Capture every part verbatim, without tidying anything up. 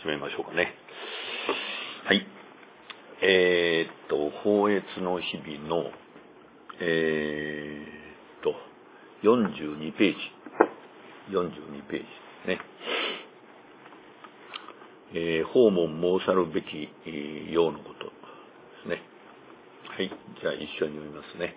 始めましょうかね。はい。えー、っと、法越の日々の、えー、っと、よんじゅうにページ。よんじゅうにページですね。えー、訪問申さるべき、えー、ようのことですね。はい。じゃあ一緒に読みますね。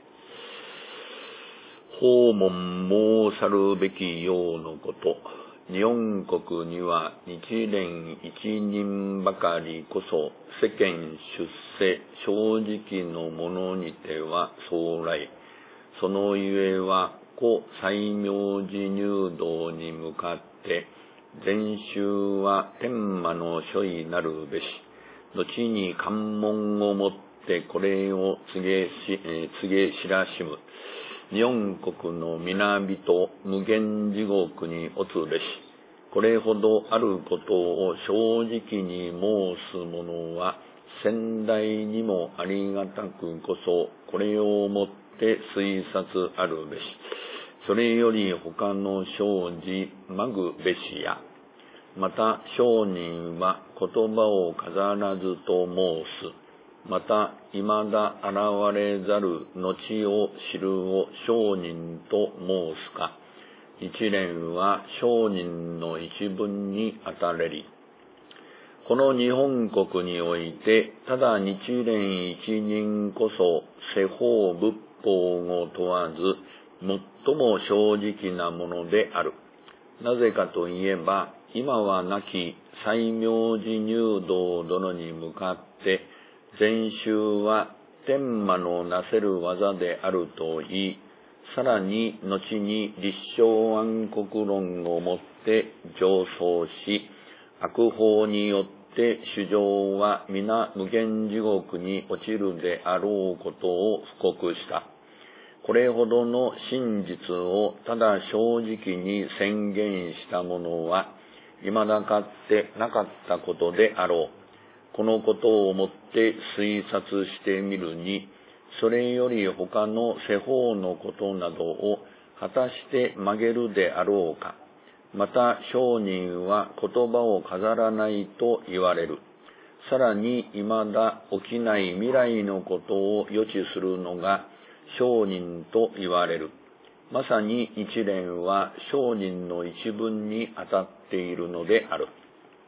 訪問申さるべきようのこと。日本国には日蓮一人ばかりこそ世間出世正直のものにては壮来。そのゆえは故西明寺入道に向かって禅宗は天魔の所以なるべし。後に関門をもってこれを告げし、えー、告げ知らしむ。日本国の皆人無限地獄に落つべし。これほどあることを正直に申す者は先代にもありがたくこそこれをもって推察あるべし。それより他の生じまぐべしや。また商人は言葉を飾らずと申す。また、未だ現れざる後を知るを商人と申すか。一蓮は商人の一分に当たれり。この日本国において、ただ日蓮一人こそ世法仏法を問わず、最も正直なものである。なぜかといえば、今は亡き西明寺入道殿に向かって、禅宗は天魔のなせる技であると言い、さらに後に立正安国論をもって上奏し、悪法によって衆生は皆無限地獄に落ちるであろうことを布告した。これほどの真実をただ正直に宣言したものは、未だかってなかったことであろう。このことをもって推察してみるに、それより他の世法のことなどを果たして曲げるであろうか。また商人は言葉を飾らないと言われる。さらに未だ起きない未来のことを予知するのが商人と言われる。まさに日蓮は商人の一分に当たっているのである。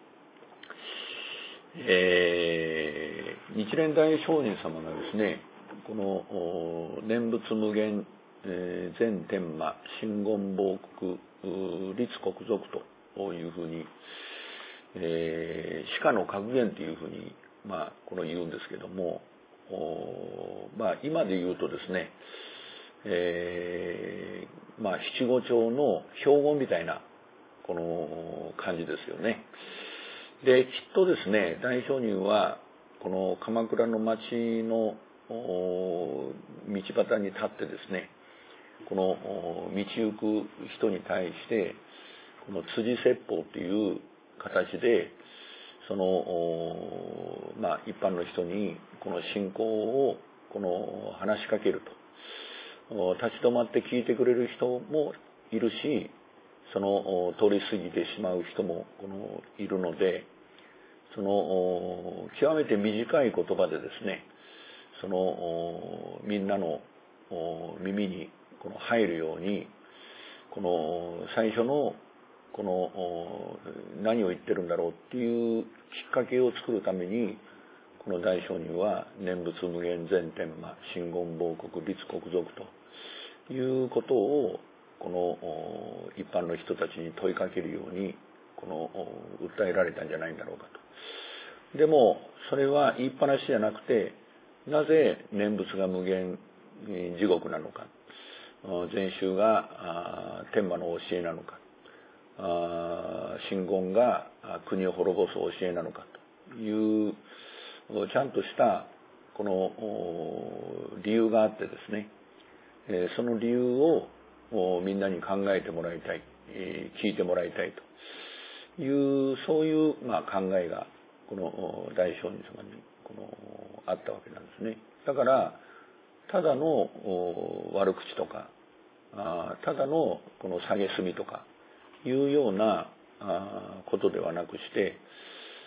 えー、日蓮大聖人様がですね、この念仏無限、えー、全天魔真言報国立国賊というふうに、えー、鹿の格言というふうに、まあ、この言うんですけども、まあ、今で言うとですね、えー、まあ七五調の標語みたいなこの感じですよね。で、きっとですね、大聖人はこの鎌倉の町の道端に立ってですね、この道行く人に対してこの辻説法という形でそのまあ一般の人にこの信仰をこの話しかけると、立ち止まって聞いてくれる人もいるし、その通り過ぎてしまう人もこのいるので、その極めて短い言葉でですね、そのみんなの耳にこの入るように、この最初のこの何を言ってるんだろうっていうきっかけを作るために、この大聖人は念仏無限全天魔真言報国立国賊ということをこの一般の人たちに問いかけるようにこの訴えられたんじゃないんだろうかと。でもそれは言いっぱなしじゃなくて、なぜ念仏が無限地獄なのか、禅宗が天魔の教えなのか、真言が国を滅ぼす教えなのかというちゃんとしたこの理由があってですね、その理由をみんなに考えてもらいたい、聞いてもらいたいという、そういうまあ考えがこの大聖人様にこのあったわけなんですね。だからただの悪口とか、ただのこの蔑みとかいうようなことではなくして、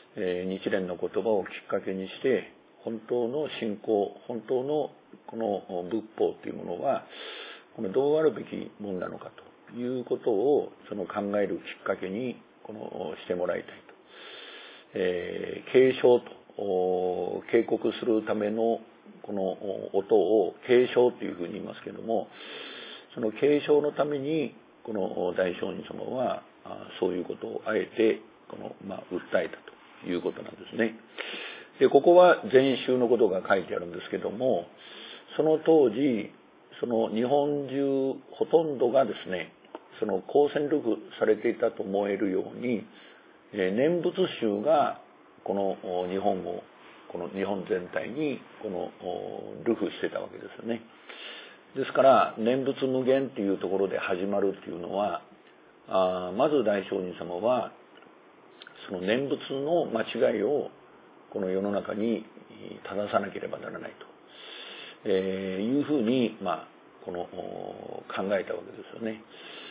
えー、日蓮の言葉をきっかけにして本当の信仰、本当のこの仏法というものはこのどうあるべきものなのかということをその考えるきっかけにこのしてもらいたいと、えー、警鐘と警告するためのこの音を警鐘というふうに言いますけれども、その警鐘のためにこの大聖人様はそういうことをあえてこの、まあ、訴えたということなんですね。で、ここは禅宗のことが書いてあるんですけども、その当時その日本中ほとんどがですね、その公選流布されていたと思えるように、念仏宗がこの日本をこの日本全体にこの流布してたわけですよね。ですから念仏無限っていうところで始まるっていうのは、あまず大聖人様はその念仏の間違いをこの世の中に正さなければならないと、えー、いうふうに、まあ、この考えたわけですよね。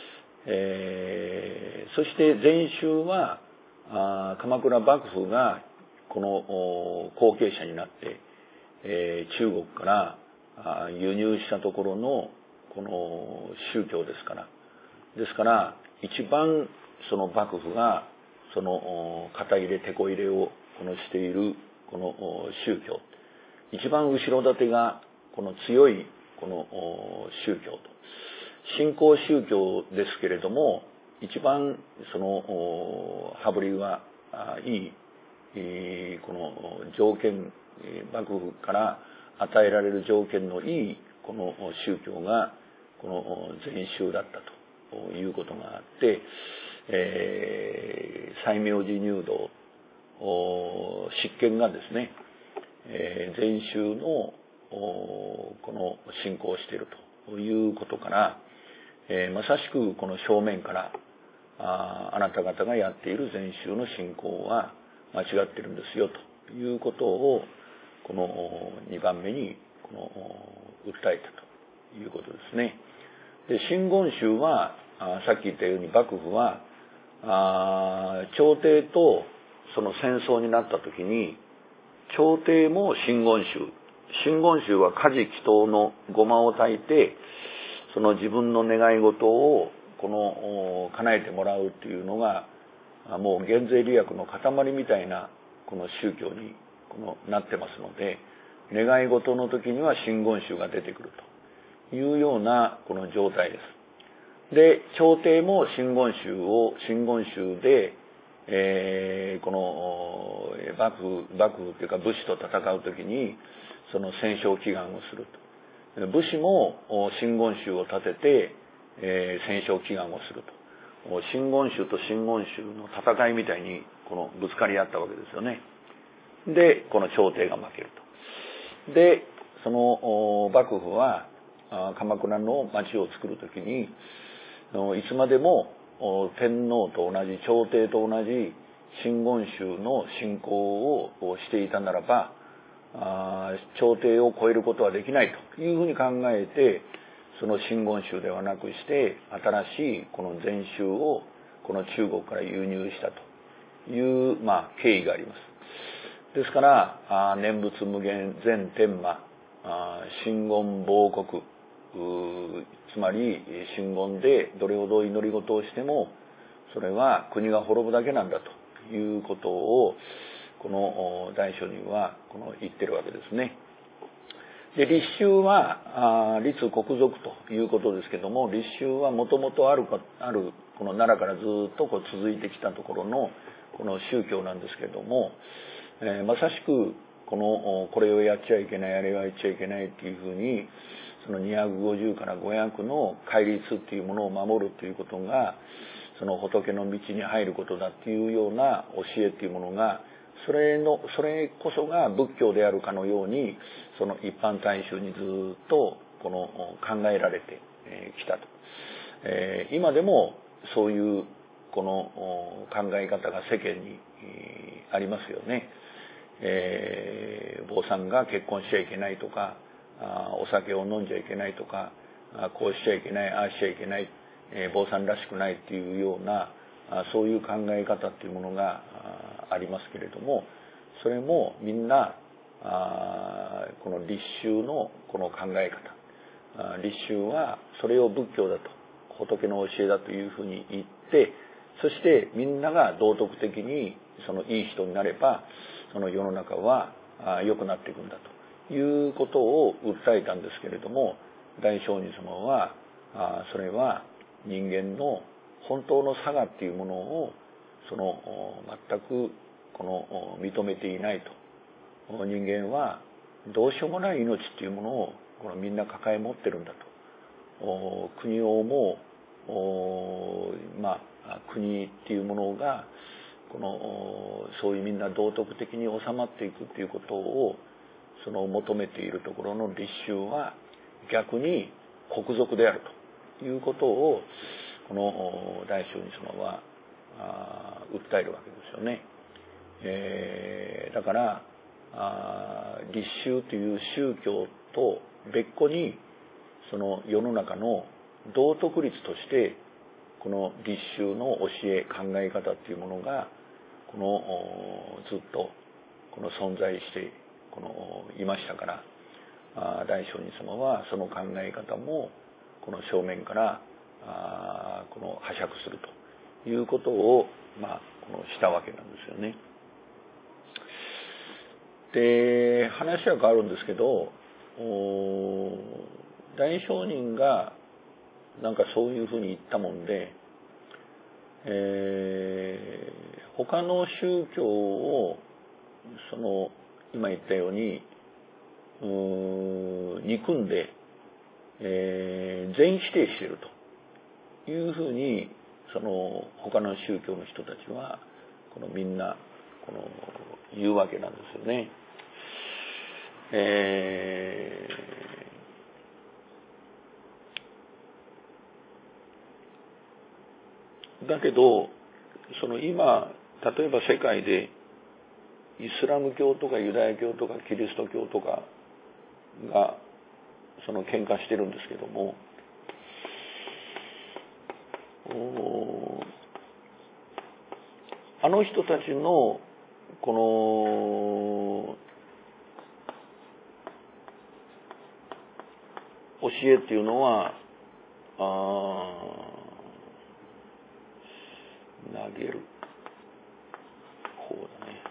えー、そして禅宗はあ鎌倉幕府がこの後継者になって、えー、中国から輸入したところのこの宗教ですから、ですから一番その幕府がその肩入れ手こ入れをこのしているこの宗教、一番後ろ盾がこの強いこの宗教と、新興宗教ですけれども一番その羽振りがいいこの条件、幕府から与えられる条件のいいこの宗教がこの禅宗だったということがあって、えー、西明寺入道執権がですね、えー、禅宗のこの信仰しているということから、えー、まさしくこの正面からあ、あなた方がやっている禅宗の信仰は間違ってるんですよということをこのにばんめにこの訴えたということですね。で、真言宗はあさっき言ったように幕府はあ朝廷とその戦争になった時に朝廷も真言宗真言宗は家事祈祷のごまを焚いてその自分の願い事をこの叶えてもらうっていうのがもう減税利益の塊みたいなこの宗教にこのなってますので、願い事の時には真言宗が出てくるというようなこの状態です。で、朝廷も真言宗を真言宗で、えー、この幕府幕府というか武士と戦う時にその戦勝祈願をすると。武士も真言宗を立てて、えー、戦勝祈願をすると。真言宗と真言宗の戦いみたいにこのぶつかり合ったわけですよね。で、この朝廷が負けると。で、その幕府は鎌倉の町を作るときにいつまでも天皇と同じ朝廷と同じ真言宗の信仰をしていたならば朝廷を超えることはできないというふうに考えて、その真言宗ではなくして新しいこの禅宗をこの中国から輸入したという、まあ、経緯があります。ですから念仏無限全天魔真言亡国、つまり真言でどれほど祈り事をしてもそれは国が滅ぶだけなんだということをこの大聖人はこの言ってるわけですね。で、立宗は立国族ということですけども、立宗はもともとあるあるこの奈良からずっとこう続いてきたところのこの宗教なんですけれども、えー、まさしくこのこれをやっちゃいけない、あれをやっちゃいけないっていうふうにそのにひゃくごじゅうからごひゃくの戒律っていうものを守るということがその仏の道に入ることだっていうような教えっていうものがそれのそれこそが仏教であるかのようにその一般大衆にずっとこの考えられてきたと、えー、今でもそういうこの考え方が世間にありますよね。えー、坊さんが結婚しちゃいけないとかお酒を飲んじゃいけないとかこうしちゃいけないああしちゃいけない、えー、坊さんらしくないっていうようなそういう考え方っていうものがありますけれども、それもみんなあこの立宗のこの考え方、立宗はそれを仏教だと、仏の教えだというふうに言って、そしてみんなが道徳的にそのいい人になれば、その世の中は良くなっていくんだということを訴えたんですけれども、大聖人様はそれは人間の本当の差がっていうものをその全くこの認めていないと。人間はどうしようもない命っていうものをこのみんな抱え持ってるんだと。国を思う、まあ、国っていうものがこのそういうみんな道徳的に収まっていくっていうことをその求めているところの立宗は逆に国賊であるということをこの大聖人様は訴えるわけですよね。えー、だからあ立宗という宗教と別個にその世の中の道徳律としてこの立宗の教え考え方っていうものがこのずっとこの存在してこのいましたから、あ大聖人様はその考え方もこの正面からあこの拝借するということを、まあ、このしたわけなんですよね。で話は変わるんですけど、大聖人がなんかそういうふうに言ったもんで、えー、他の宗教をその今言ったようにうー憎んで、えー、全否定しているというふうにその他の宗教の人たちはこのみんなこの言うわけなんですよね。えー、だけどその今例えば世界でイスラム教とかユダヤ教とかキリスト教とかがその喧嘩してるんですけども、あの人たちのこの教えっていうのはあ投げる方だね。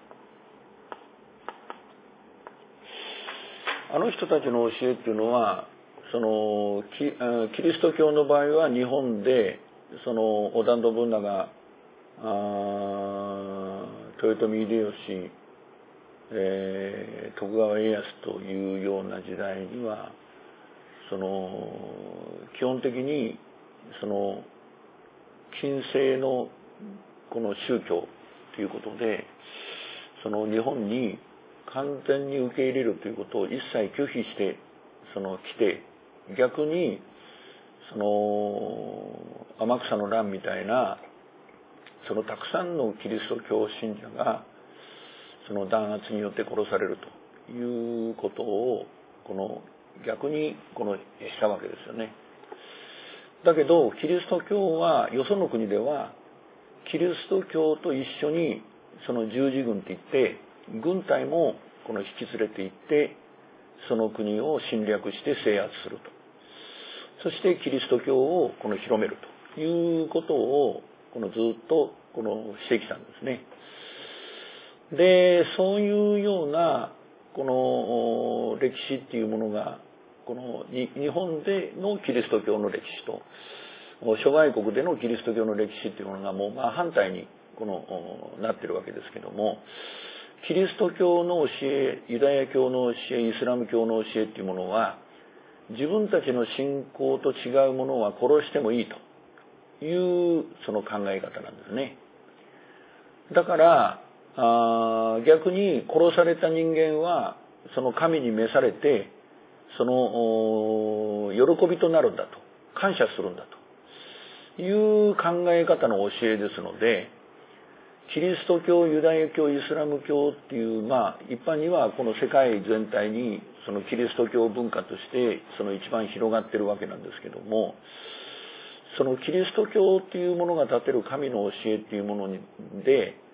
あの人たちの教えっていうのはその キ, キリスト教の場合は日本でその織田信長、豊臣秀吉、えー、徳川家康というような時代にはその基本的にその近世のこの宗教ということでその日本に完全に受け入れるということを一切拒否してその来て、逆にその天草の乱みたいなそのたくさんのキリスト教信者がその弾圧によって殺されるということをこの逆にこのしたわけですよね。だけどキリスト教はよその国ではキリスト教と一緒にその十字軍っていって軍隊もこの引き連れて行ってその国を侵略して制圧すると、そしてキリスト教をこの広めるということをこのずっとこのしてきたんですね。でそういうようなこの歴史っていうものがこの日本でのキリスト教の歴史と諸外国でのキリスト教の歴史っていうものがもうまあ反対にこのなってるわけですけども、キリスト教の教え、ユダヤ教の教え、イスラム教の教えっていうものは自分たちの信仰と違うものは殺してもいいというその考え方なんですね。だからあ逆に殺された人間はその神に召されてその喜びとなるんだと、感謝するんだという考え方の教えですので、キリスト教、ユダヤ教、イスラム教っていうまあ一般にはこの世界全体にそのキリスト教文化としてその一番広がってるわけなんですけども、そのキリスト教っていうものが立てる神の教えっていうもので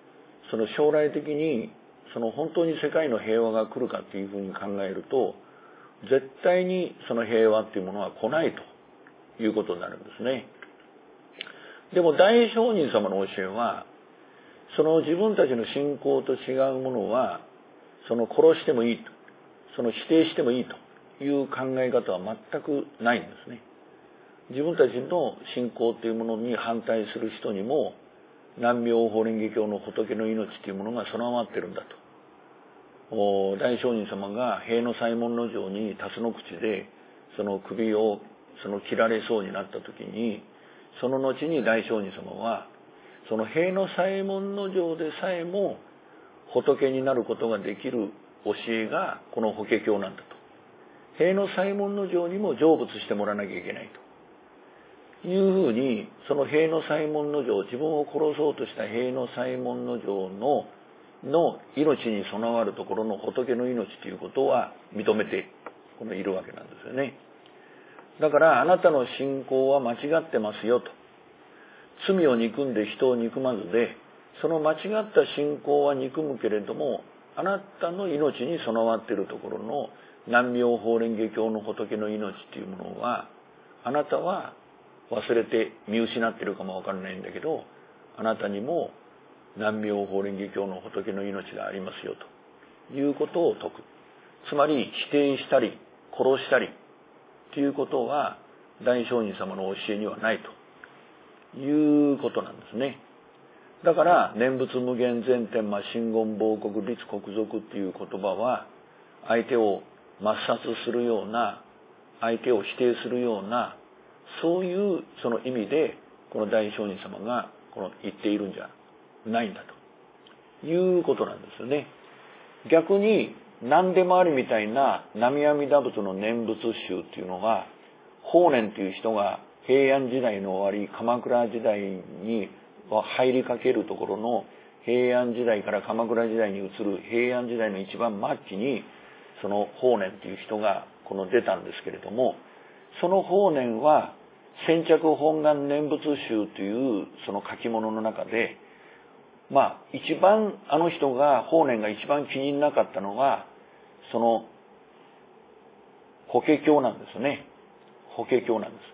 その将来的にその本当に世界の平和が来るかっていうふうに考えると、絶対にその平和っていうものは来ないということになるんですね。でも大聖人様の教えは、その自分たちの信仰と違うものは、その殺してもいいと、その否定してもいいという考え方は全くないんですね。自分たちの信仰というものに反対する人にも、南無妙法蓮華経の仏の命というものが備わってるんだと。大聖人様が塀の西門の城に龍の口でその首をその切られそうになった時に、その後に大聖人様はその塀の西門の城でさえも仏になることができる教えがこの法華経なんだと。塀の西門の城にも成仏してもらわなきゃいけないというふうに、その塀の西門の城、自分を殺そうとした塀の西門の城のの命に備わるところの仏の命ということは認めてこのいるわけなんですよね。だからあなたの信仰は間違ってますよと。罪を憎んで人を憎まずで、その間違った信仰は憎むけれども、あなたの命に備わっているところの南無妙法蓮華経の仏の命というものは、あなたは忘れて見失っているかもわからないんだけど、あなたにも南無妙法蓮華経の仏の命がありますよということを説く。つまり否定したり殺したりということは大聖人様の教えにはないということなんですね。だから念仏無限全天魔真言亡国律国賊っていう言葉は、相手を抹殺するような、相手を否定するような、そういうその意味でこの大聖人様がこの言っているんじゃないんだということなんですよね。逆に何でもありみたいな南無阿弥陀仏の念仏集っていうのは、法然という人が平安時代の終わり、鎌倉時代に入りかけるところの平安時代から鎌倉時代に移る平安時代の一番末期に、その法然という人がこの出たんですけれども、その法然は先着本願念仏集というその書き物の中で、まあ一番あの人が法然が一番気になかったのはその法華経なんですね。法華経なんです。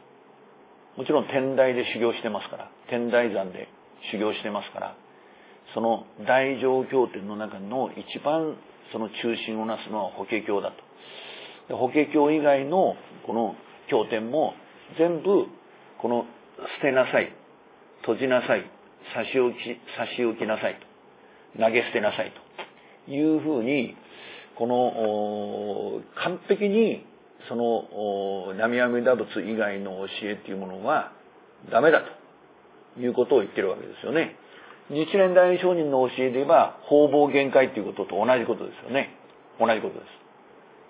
もちろん天台で修行してますから、天台山で修行してますから、その大乗経典の中の一番その中心をなすのは法華経だと。法華経以外のこの経典も全部この捨てなさい、閉じなさい、差し置き、差し置きなさいと、投げ捨てなさいというふうに、この完璧にその南無阿弥陀仏以外の教えっていうものはダメだということを言ってるわけですよね。日蓮大聖人の教えで言えば方々限界ということと同じことですよね。同じことです。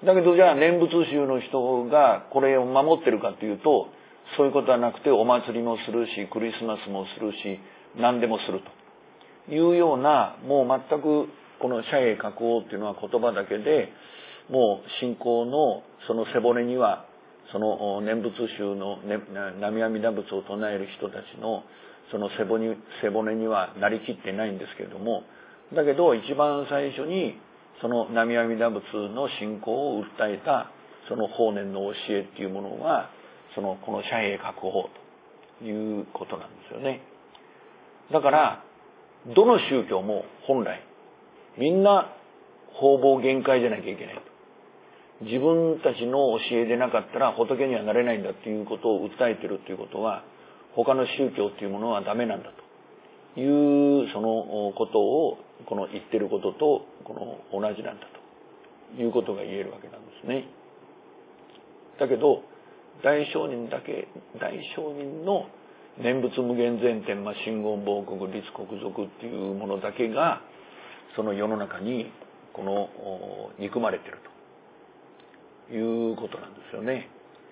だけどじゃあ念仏宗の人がこれを守ってるかというと、そういうことはなくて、お祭りもするし、クリスマスもするし、何でもするというような、もう全くこの社営覚悟っていうのは言葉だけで、もう信仰のその背骨には、その念仏宗の南無阿弥陀仏を唱える人たちのその背骨、背骨にはなりきってないんですけれども、だけど一番最初にその南無阿弥陀仏の信仰を訴えたその法然の教えっていうものは、そのこの社営覚悟ということなんですよね。だからどの宗教も本来みんな方々限界じゃなきゃいけないと。自分たちの教えでなかったら仏にはなれないんだということを訴えているということは、他の宗教というものはダメなんだというそのことをこの言ってることとこの同じなんだということが言えるわけなんですね。だけど大聖人だけ、大聖人の念仏無限全天魔真言亡国律国賊っていうものだけがその世の中にこの憎まれているということなんですよね。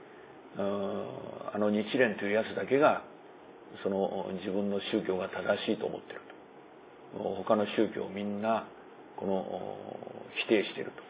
あの日蓮というやつだけがその自分の宗教が正しいと思っていると。他の宗教をみんなこの否定していると。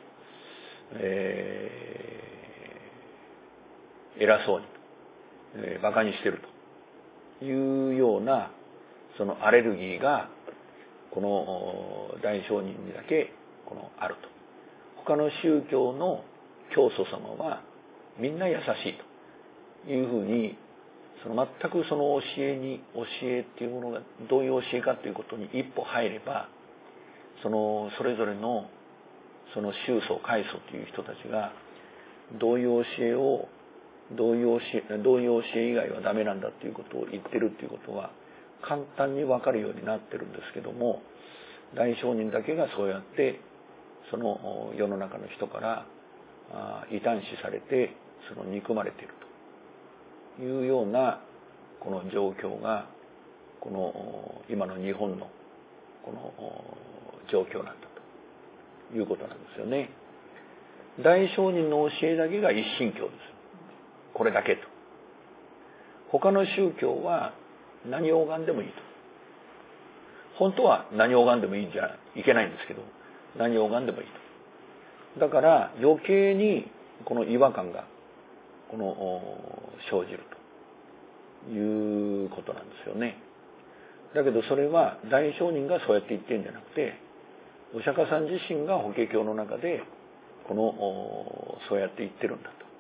えー偉そうに、えー、馬鹿にしているというようなそのアレルギーがこの大聖人にだけこのあると。他の宗教の教祖様はみんな優しいというふうに、その全くその教えに教えっていうものがどういう教えかということに一歩入れば、そのそれぞれのその宗祖開祖という人たちがどういう教えをどういう教えどういう教え以外はダメなんだということを言ってるということは簡単に分かるようになってるんですけども、大聖人だけがそうやってその世の中の人から異端視されてその憎まれているというようなこの状況がこの今の日本のこの状況なんだということなんですよね。大聖人の教えだけが一神教です。これだけと。他の宗教は何を拝んでもいいと。本当は何を拝んでもいいんじゃいけないんですけど、何を拝んでもいいと。だから余計にこの違和感がこの生じるということなんですよね。だけどそれは大聖人がそうやって言ってるんじゃなくて、お釈迦さん自身が法華経の中でこのそうやって言ってるんだと。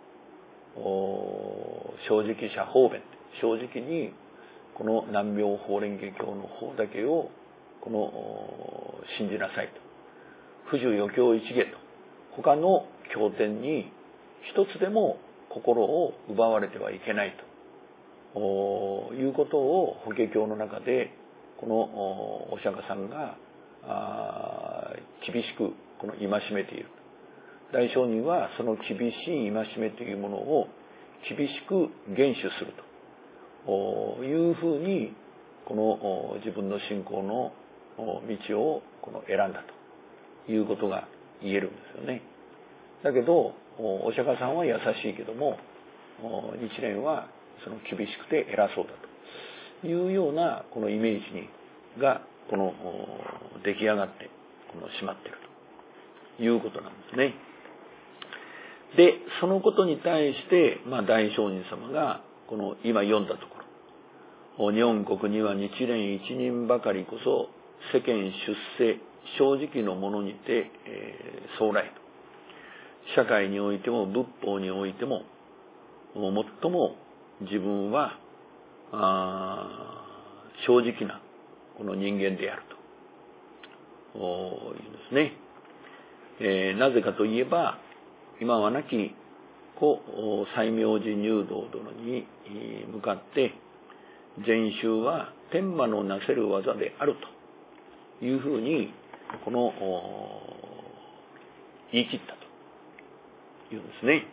正直者方便、正直にこの南妙法蓮華経の方だけをこの信じなさいと。不住余経一下と、他の経典に一つでも心を奪われてはいけないということを法華経の中でこのお釈迦さんが厳しくこの戒めている。大聖人はその厳しい戒めというものを厳しく厳守するというふうにこの自分の信仰の道をこの選んだということが言えるんですよね。だけどお釈迦さんは優しいけども日蓮はその厳しくて偉そうだというようなこのイメージにがこの出来上がってこのしまっているということなんですね。でそのことに対して、まあ、大聖人様がこの今読んだところ、日本国には日蓮一人ばかりこそ世間出世正直のものにて、えー、総来と、社会においても仏法においても最も自分はあ正直なこの人間であるというんですね。えー、なぜかといえば今はなき故西明寺入道殿に向かって禅宗は天魔のなせる技であるというふうにこの言い切ったというんですね。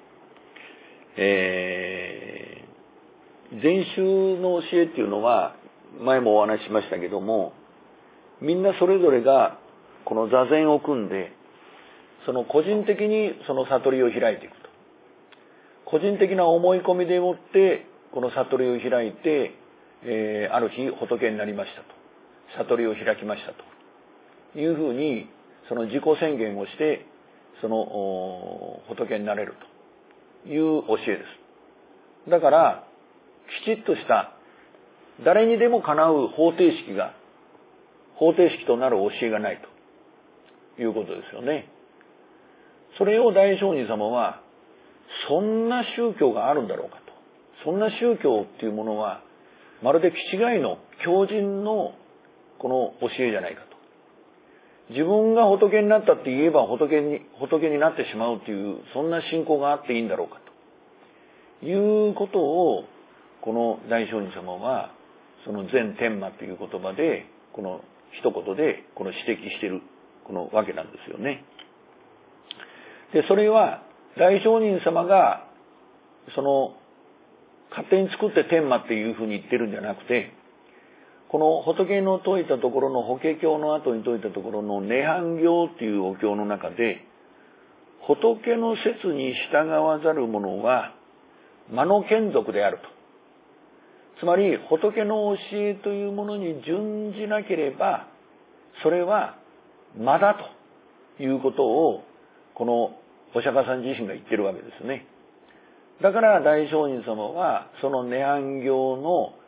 えー、禅宗の教えっていうのは前もお話ししましたけども、みんなそれぞれがこの座禅を組んでその個人的にその悟りを開いていくと。個人的な思い込みでもってこの悟りを開いて、えー、ある日仏になりましたと、悟りを開きましたというふうにその自己宣言をしてその仏になれるという教えです。だからきちっとした誰にでもかなう方程式が方程式となる教えがないということですよね。それを大聖人様はそんな宗教があるんだろうかと、そんな宗教っていうものはまるで気違いの狂人のこの教えじゃないかと。自分が仏になったって言えば仏に仏になってしまうっていうそんな信仰があっていいんだろうかということをこの大聖人様はその全天魔という言葉でこの一言でこの指摘しているこのわけなんですよね。でそれは大聖人様がその勝手に作って天魔っていうふうに言ってるんじゃなくて、この仏の説いたところの法華経の後に説いたところの涅槃経っていうお経の中で、仏の説に従わざる者は魔の眷属であると。つまり仏の教えというものに準じなければそれは魔だということをこのお釈迦さん自身が言ってるわけですね。だから大聖人様はその涅槃経の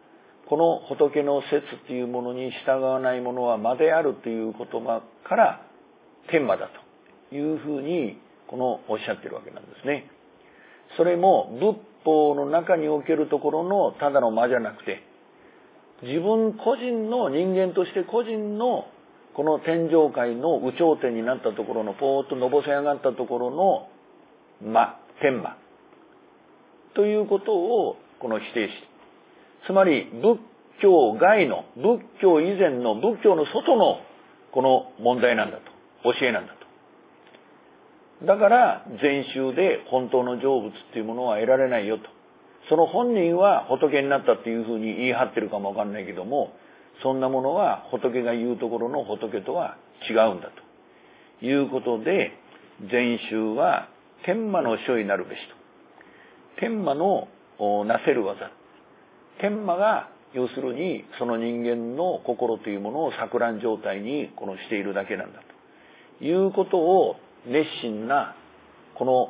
この仏の説というものに従わないものは魔であるという言葉から天魔だというふうにこのおっしゃってるわけなんですね。それも仏法の中におけるところのただの魔じゃなくて、自分個人の人間として個人のこの天上界の有頂天になったところのポーッとのぼせ上がったところの魔、天魔ということをこの否定し、つまり仏教外の、仏教以前の、仏教の外のこの問題なんだと、教えなんだと。だから禅宗で本当の成仏っていうものは得られないよと。その本人は仏になったっていうふうに言い張ってるかもわかんないけども、そんなものは仏が言うところの仏とは違うんだということで、禅宗は天魔の書になるべしと。天魔のなせる技。天魔が要するにその人間の心というものを錯乱状態にこのしているだけなんだということを熱心なこの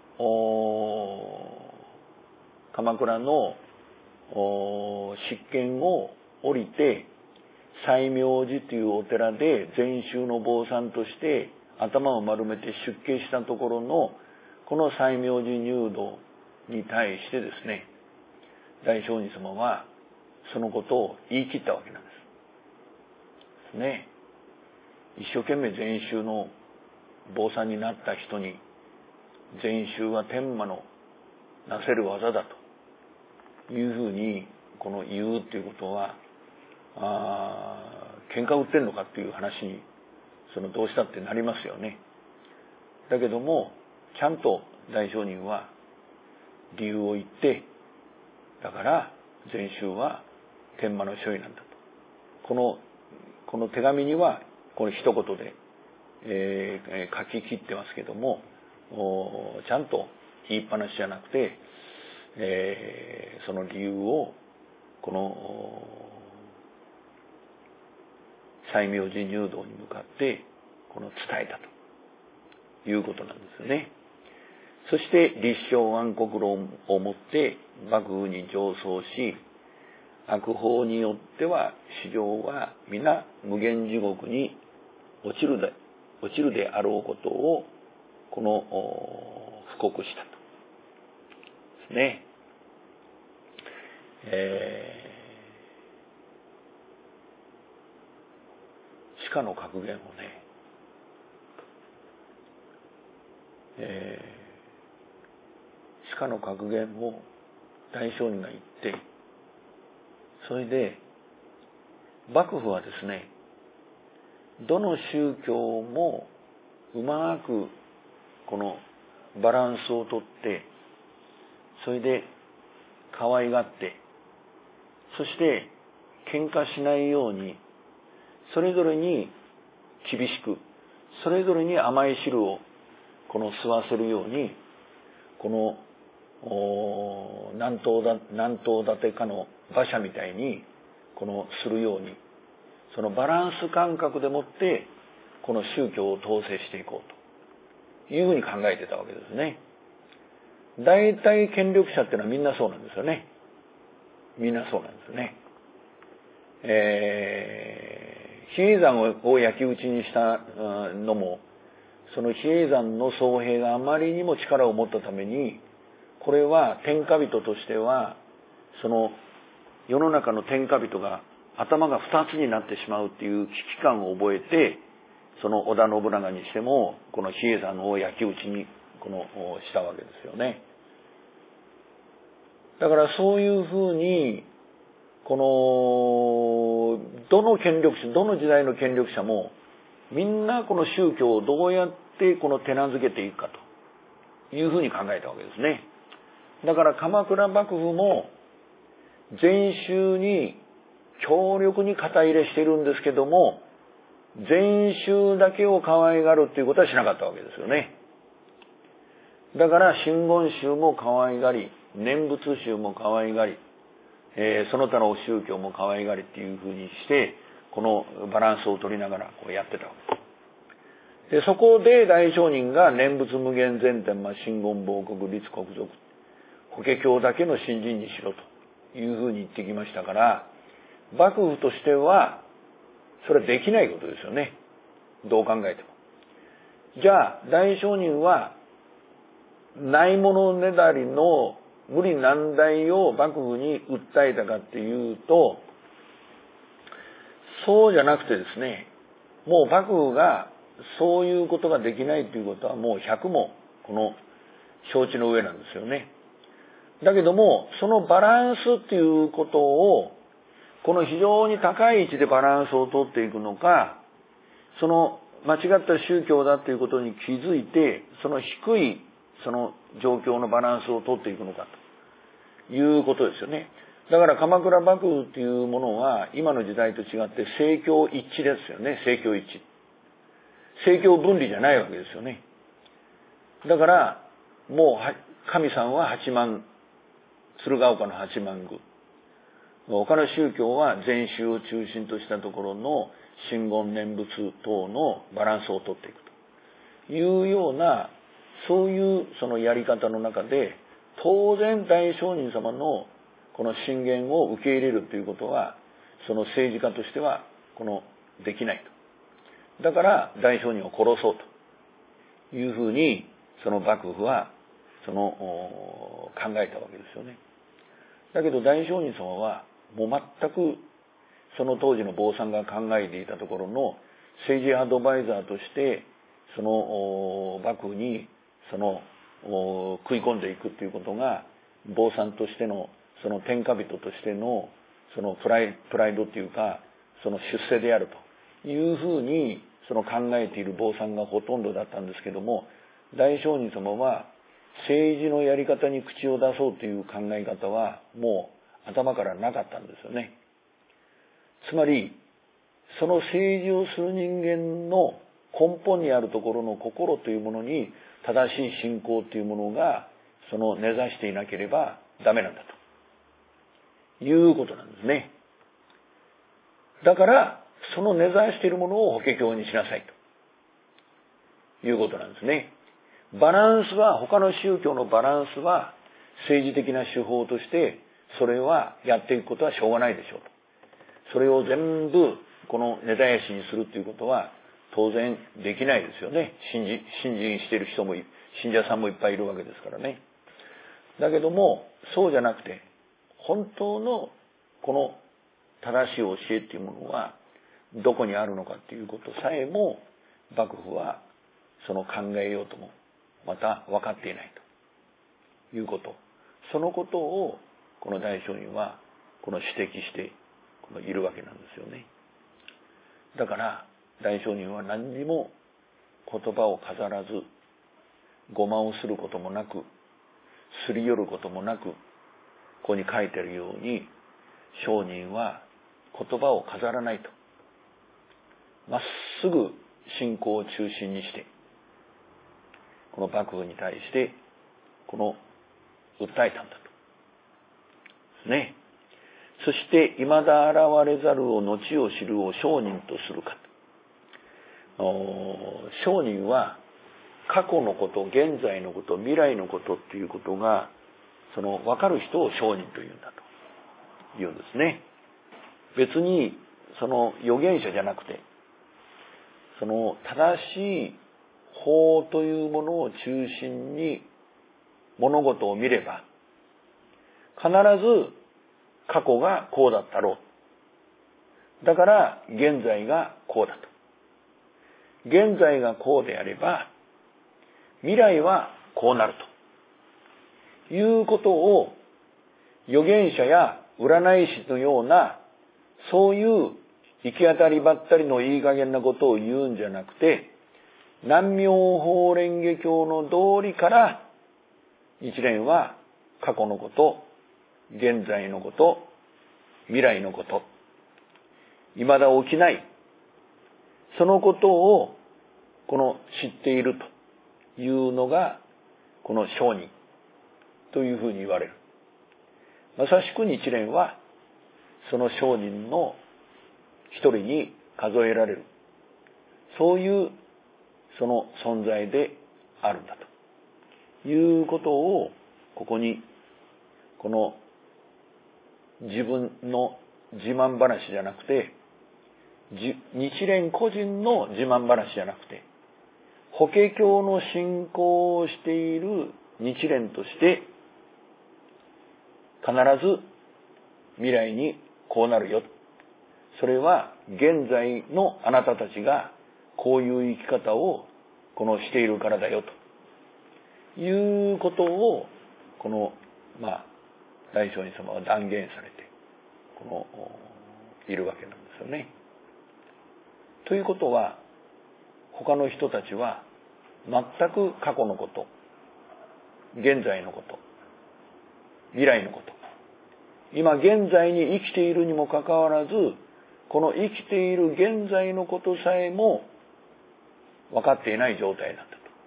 鎌倉の執権を降りて西明寺というお寺で禅宗の坊さんとして頭を丸めて出家したところのこの西明寺入道に対してですね、大聖人様はそのことを言い切ったわけなんですね。一生懸命禅宗の坊さんになった人に禅宗は天魔のなせる技だというふうにこの言うっていうことは、あ喧嘩売ってんのかっていう話にそのどうしたってなりますよね。だけどもちゃんと大聖人は理由を言って、だから禅宗は天魔の所為なんだと。このこの手紙にはこの一言で、えー、書き切ってますけども、ちゃんと言いっぱなしじゃなくて、えー、その理由をこの西明寺入道に向かってこの伝えたということなんですね。そして立正安国論をもって幕府に上奏し、悪法によっては史上は皆無限地獄に落ちるで落ちるであろうことをこの布告したとですね。えー、鹿の格言をね、えー、鹿の格言を大聖人が言って、それで幕府はですね、どの宗教もうまくこのバランスをとって、それで可愛がって、そして喧嘩しないようにそれぞれに厳しく、それぞれに甘い汁をこの吸わせるように、この南東だ南東立てかの馬車みたいにこのするように、そのバランス感覚でもってこの宗教を統制していこうというふうに考えてたわけですね。大体権力者っていうのはみんなそうなんですよね。みんなそうなんですね。えー、比叡山を焼き討ちにしたのも、その比叡山の僧兵があまりにも力を持ったために、これは天下人としてはその世の中の天下人が頭が二つになってしまうっていう危機感を覚えて、その織田信長にしてもこの比叡山を焼き討ちにこのしたわけですよね。だからそういうふうにこのどの権力者、どの時代の権力者もみんなこの宗教をどうやってこの手なずけていくかというふうに考えたわけですね。だから鎌倉幕府も禅宗に強力に肩入れしてるんですけども、禅宗だけを可愛がるっていうことはしなかったわけですよね。だから真言宗も可愛がり、念仏宗も可愛がり、えー、その他の宗教も可愛がりっていうふうにしてこのバランスを取りながらこうやってたわけです。でそこで大聖人が念仏無限全天魔真言亡国立国賊法華経だけの信心にしろというふうに言ってきましたから、 幕府としてはそれはできないことですよね。どう考えても。じゃあ大商人はないものねだりの無理難題を幕府に訴えたかっていうと、そうじゃなくてですね、もう幕府がそういうことができないということはもう百もこの承知の上なんですよね。だけどもそのバランスっていうことを、この非常に高い位置でバランスをとっていくのか、その間違った宗教だということに気づいて、その低いその状況のバランスをとっていくのかということですよね。だから鎌倉幕府っていうものは今の時代と違って政教一致ですよね。政教一致。政教分離じゃないわけですよね。だからもう神さんは八幡、鶴岡の八幡宮、他の宗教は禅宗を中心としたところの真言念仏等のバランスをとっていくというような、そういうそのやり方の中で、当然大聖人様のこの進言を受け入れるということは、その政治家としてはこのできないと。だから大聖人を殺そうというふうに、その幕府はその考えたわけですよね。だけど大聖人様はもう全くその当時の坊さんが考えていたところの政治アドバイザーとして、その幕府にその食い込んでいくということが、坊さんとしてのその天下人としてのそのプライ、プライドというか、その出世であるというふうにその考えている坊さんがほとんどだったんですけども、大聖人様は政治のやり方に口を出そうという考え方はもう頭からなかったんですよね。つまりその政治をする人間の根本にあるところの心というものに正しい信仰というものがその根ざしていなければダメなんだということなんですね。だからその根ざしているものを法華経にしなさいということなんですね。バランスは、他の宗教のバランスは政治的な手法としてそれはやっていくことはしょうがないでしょうと。それを全部この根絶やしにするということは当然できないですよね。信じ、信心している人も、信者さんもいっぱいいるわけですからね。だけどもそうじゃなくて、本当のこの正しい教えっていうものはどこにあるのかっていうことさえも幕府はその考えようともまた分かっていないということ、そのことをこの大聖人はこの指摘してこのいるわけなんですよね。だから大聖人は何にも言葉を飾らず、ごまをすることもなく、すり寄ることもなく、ここに書いてあるように、聖人は言葉を飾らないと、まっすぐ信仰を中心にしてこの幕府に対してこの訴えたんだとですね。そして未だ現れざるを後を知るを聖人とするかと。聖人は過去のこと、現在のこと、未来のことっていうことがその分かる人を聖人というんだというんですね。別にその預言者じゃなくて、その正しい法というものを中心に物事を見れば、必ず過去がこうだったろう。だから現在がこうだと。現在がこうであれば、未来はこうなるということを、預言者や占い師のようなそういう行き当たりばったりのいい加減なことを言うんじゃなくて、南妙法蓮華経の道理から日蓮は過去のこと、現在のこと、未来のこと、未だ起きないそのことをこの知っているというのがこの聖人というふうに言われる。まさしく日蓮はその聖人の一人に数えられる、そういうその存在であるんだということを、ここにこの自分の自慢話じゃなくて、日蓮個人の自慢話じゃなくて、法華経の信仰をしている日蓮として、必ず未来にこうなるよ。それは現在のあなたたちがこういう生き方をこのしているからだよということを、このまあ大聖人様は断言されてこのいるわけなんですよね。ということは、他の人たちは全く過去のこと、現在のこと、未来のこと、今現在に生きているにもかかわらず、この生きている現在のことさえも分かっていない状態なんだ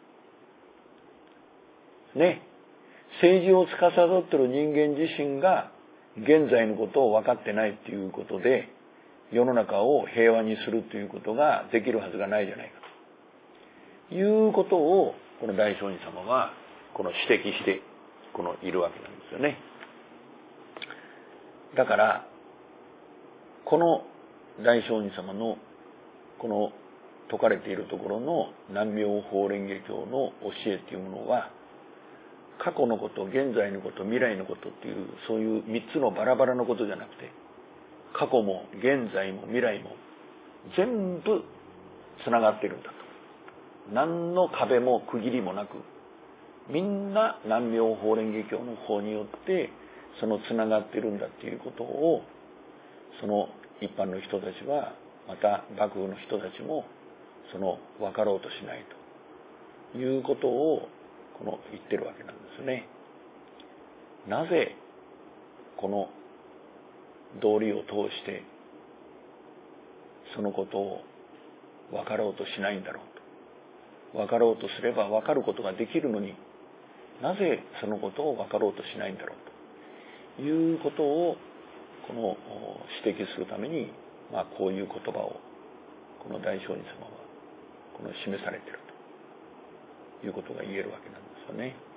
と。ね。政治を司っている人間自身が現在のことを分かってないということで、世の中を平和にするということができるはずがないじゃないかということを、この大聖人様はこの指摘してこのいるわけなんですよね。だからこの大聖人様のこの説かれているところの南妙法蓮華経の教えというものは、過去のこと、現在のこと、未来のことっていう、そういう三つのバラバラのことじゃなくて、過去も現在も未来も全部つながっているんだと。何の壁も区切りもなく、みんな南妙法蓮華経の方によってそのつながっているんだっていうことを、その一般の人たちは、また幕府の人たちもその分かろうとしないということをこの言ってるわけなんですね。なぜこの道理を通してそのことを分かろうとしないんだろうと。分かろうとすれば分かることができるのに、なぜそのことを分かろうとしないんだろうということをこの指摘するために、まあ、こういう言葉をこの大聖人様はこの示されているということが言えるわけなんですよね。